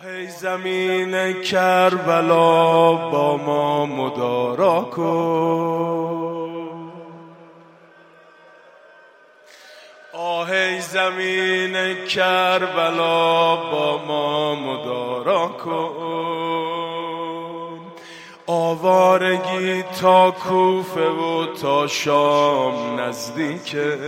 ای زمین کربلا با ما مدارا کن، آه ای زمین کربلا با ما مدارا کن. آوارگی تا کوفه و تا شام نزدیکه،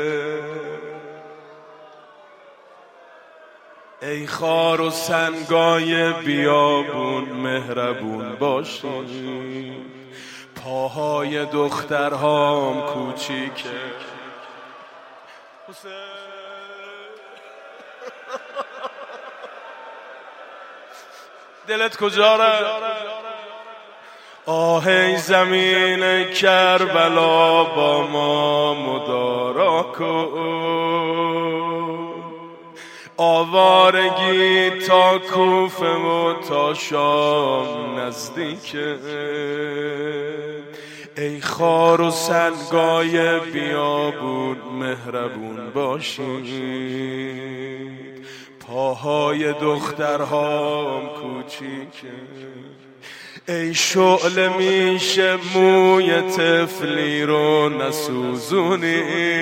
ای خار و سنگای بیابون مهربون باشی. پاهای دخترهام کوچیکه. دلت کجا ره؟ آه ای زمین کربلا با ما مدارا کن. آوارگی تا کوفه و تا شام نزدیکه، ای خار و سنگای بیابون مهربون باشید. پاهای دخترهام کوچیکه، ای شعله میشه موی طفلی رو نسوزونی.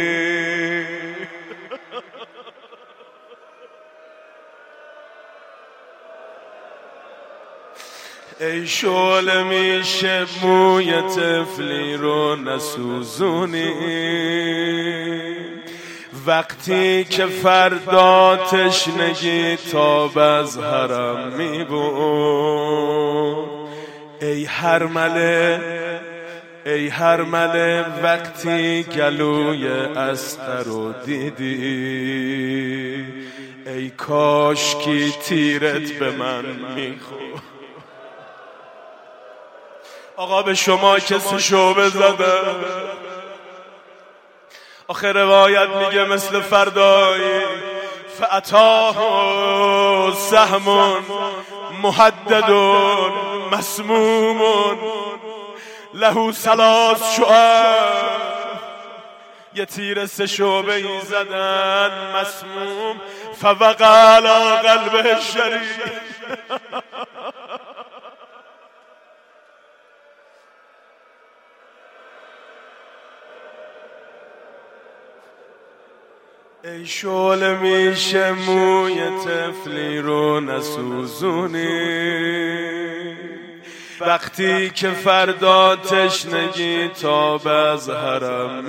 ای شعله میشه موی طفلی رو نسوزونی. وقتی که فردا تشنگی تاب از حرم میبون. ای هرمله وقتی گلوی اسقر رو دیدی. ای کاشکی تیرت به من میخورد. آقا به شما کسی شعبه زده؟ آخه روایت میگه مثل فردایی فاتاه سهم محدد مسموم له ثلاث شعب. یه تیر 3 شعبه ای زدن مسموم فوقع علی قلبه الشریف. ای شعله میشه موی طفلی رو نسوزونی. وقتی که فردا تشنگی تاب از حرم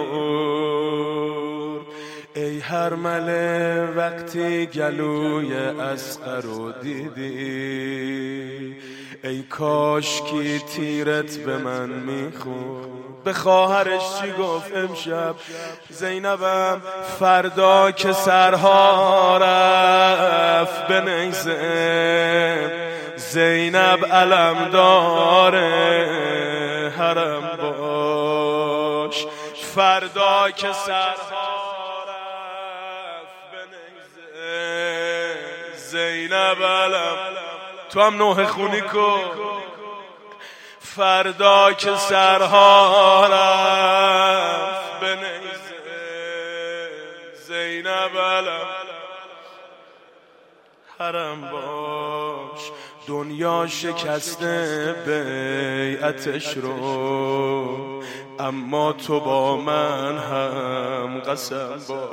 میبرد. ای هرمله وقتی گلوی اسقر رو دیدی. ای کاشکی تیرت به من میخورد. به خواهرش چی گفت امشب؟ زینبم فردا که سرها رفت به نیزه. زینب علم داره حرم باش. فردا که سرها رفت به نیزه. زینب علم تو هم نوح خونی کن. فردا که سرها رفت به نیزه. زینب علم حرم باش. دنیا شکسته بیعتش رو، اما تو با من هم قسم باش.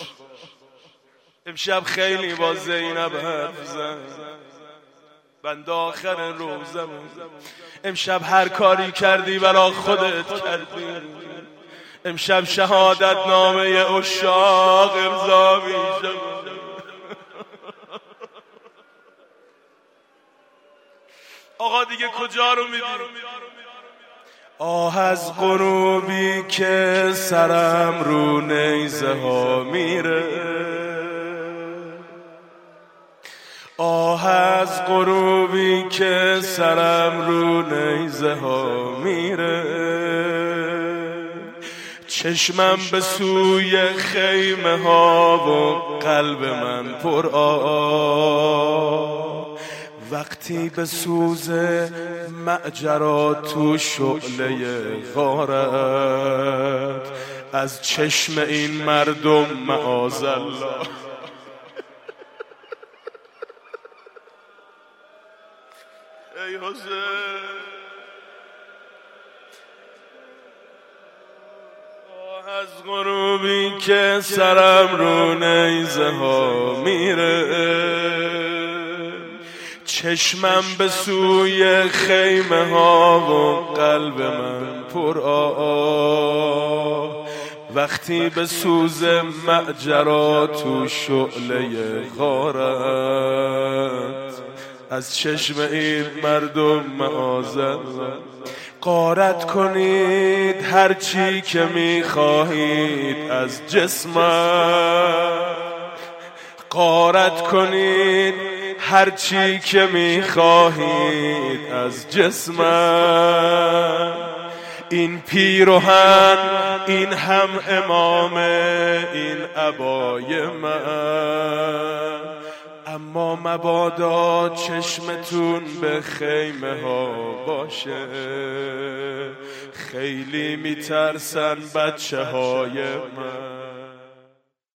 امشب خیلی با زینب حرف زدم، بند آخر روزمون. امشب هر کاری کردی برا خودت کردی. امشب شهادت نامه عشاق امضا میشه. آقا دیگه کجا رو میدی؟ آه از غروبی که سرم رو نیزه ها میره. آه از غروبی که سرم رو نیزه ها میره. چشمم به سوی خیمه ها و قلب من پر آه. وقتی به سوز معجرا تو شعله غارت. از چشم این مردم معاذالله ای حسین از غروبی که سرم رو نیزه ها میره چشمم به سوی خیمه ها و قلب من پر آه وقتی به سوز ماجرا تو شعله غارت از چشم این مردم معاذ غارت کنید هرچی که میخواهید از جسمم غارت کنید هرچی که میخواهید از جسمم این پیرهن این هم امامه این عبای من اما مبادا چشمتون به خیمه ها باشه خیلی میترسن بچه های من